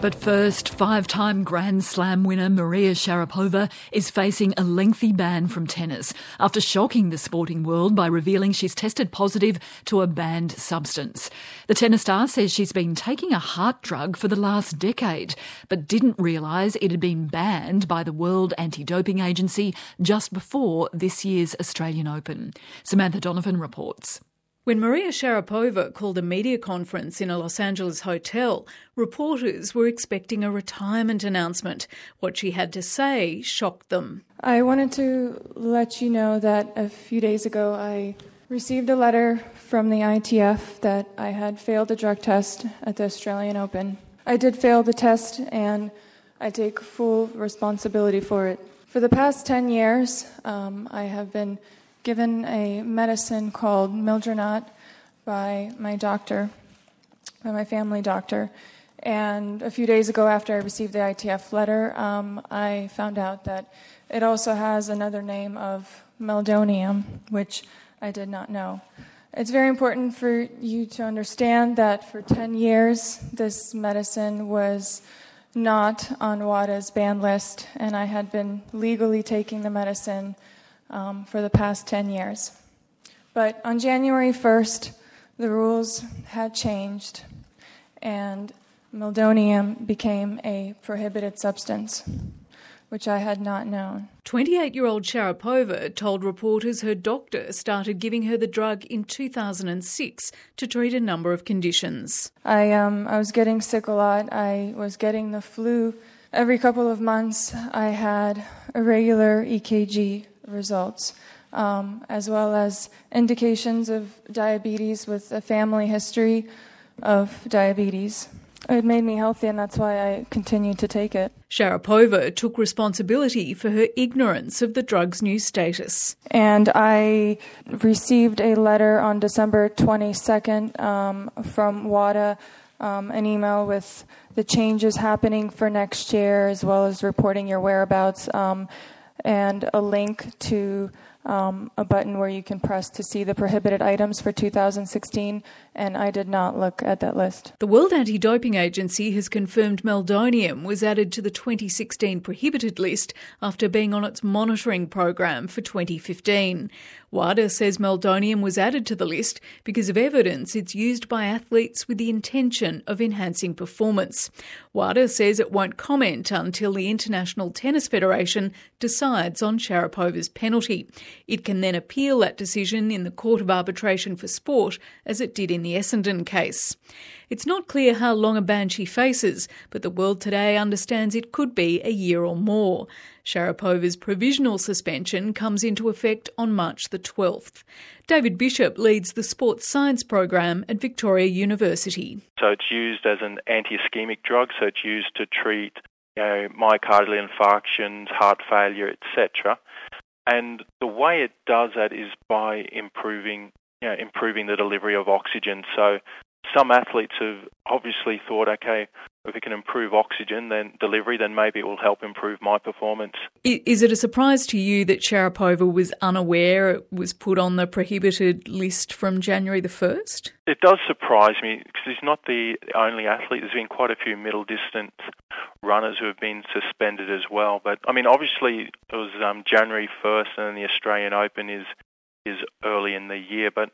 But first, five-time Grand Slam winner Maria Sharapova is facing a lengthy ban from tennis after shocking the sporting world by revealing she's tested positive to a banned substance. The tennis star says she's been taking a heart drug for the last decade, but didn't realise it had been banned by the World Anti-Doping Agency just before this year's Australian Open. Samantha Donovan reports. When Maria Sharapova called a media conference in a Los Angeles hotel, reporters were expecting a retirement announcement. What she had to say shocked them. I wanted to let you know that a few days ago I received a letter from the ITF that I had failed a drug test at the Australian Open. I did fail the test and I take full responsibility for it. For the past 10 years, I have been given a medicine called Mildronate by my doctor, by my family doctor. And a few days ago after I received the ITF letter, I found out that it also has another name of meldonium, which I did not know. It's very important for you to understand that for 10 years, this medicine was not on WADA's ban list, and I had been legally taking the medicine for the past 10 years. But on January 1st, the rules had changed, and meldonium became a prohibited substance, which I had not known. 28-year-old Sharapova told reporters her doctor started giving her the drug in 2006 to treat a number of conditions. I was getting sick a lot. I was getting the flu. Every couple of months, I had irregular EKG results, as well as indications of diabetes with a family history of diabetes. It made me healthy, and that's why I continued to take it. Sharapova took responsibility for her ignorance of the drug's new status. And I received a letter on December 22nd from WADA, an email with the changes happening for next year, as well as reporting your whereabouts, and a link to a button where you can press to see the prohibited items for 2016, and I did not look at that list. The World Anti-Doping Agency has confirmed meldonium was added to the 2016 prohibited list after being on its monitoring program for 2015. WADA says meldonium was added to the list because of evidence it's used by athletes with the intention of enhancing performance. WADA says it won't comment until the International Tennis Federation decides on Sharapova's penalty. It can then appeal that decision in the Court of Arbitration for Sport, as it did in the Essendon case. It's not clear how long a ban she faces, but the world today understands it could be a year or more. Sharapova's provisional suspension comes into effect on March the 12th. David Bishop leads the sports science program at Victoria University. So it's used as an anti-ischemic drug, so it's used to treat myocardial infarctions, heart failure, etc. And the way it does that is by improving the delivery of oxygen. So some athletes have obviously thought, okay, if we can improve oxygen, then delivery, then maybe it will help improve my performance. Is it a surprise to you that Sharapova was unaware it was put on the prohibited list from January the 1st? It does surprise me because he's not the only athlete. There's been quite a few middle distance runners who have been suspended as well. But, I mean, obviously it was January 1st and then the Australian Open is early in the year. But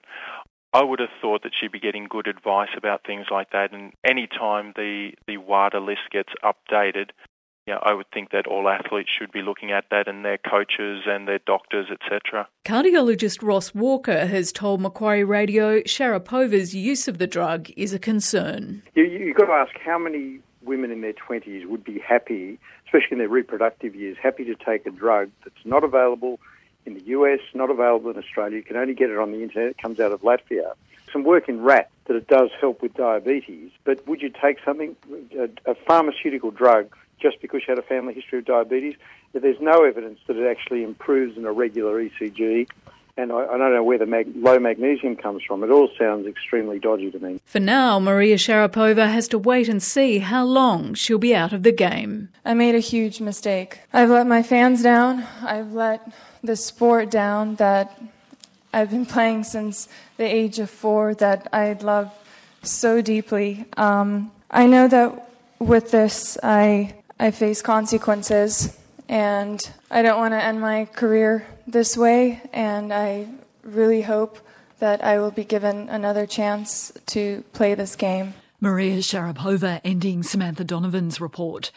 I would have thought that she'd be getting good advice about things like that, and any time the WADA list gets updated, I would think that all athletes should be looking at that, and their coaches and their doctors, etc. Cardiologist Ross Walker has told Macquarie Radio Sharapova's use of the drug is a concern. You've got to ask how many women in their 20s would be happy, especially in their reproductive years, happy to take a drug that's not available in the US, not available in Australia. You can only get it on the internet. It comes out of Latvia. Some work in rat that it does help with diabetes, but would you take something, a pharmaceutical drug, just because you had a family history of diabetes? There's no evidence that it actually improves an irregular ECG, and I don't know where the low magnesium comes from. It all sounds extremely dodgy to me. For now, Maria Sharapova has to wait and see how long she'll be out of the game. I made a huge mistake. I've let my fans down. I've let the sport down that I've been playing since the age of 4, that I love so deeply. I know that with this, I face consequences, and I don't want to end my career this way, and I really hope that I will be given another chance to play this game. Maria Sharapova ending Samantha Donovan's report.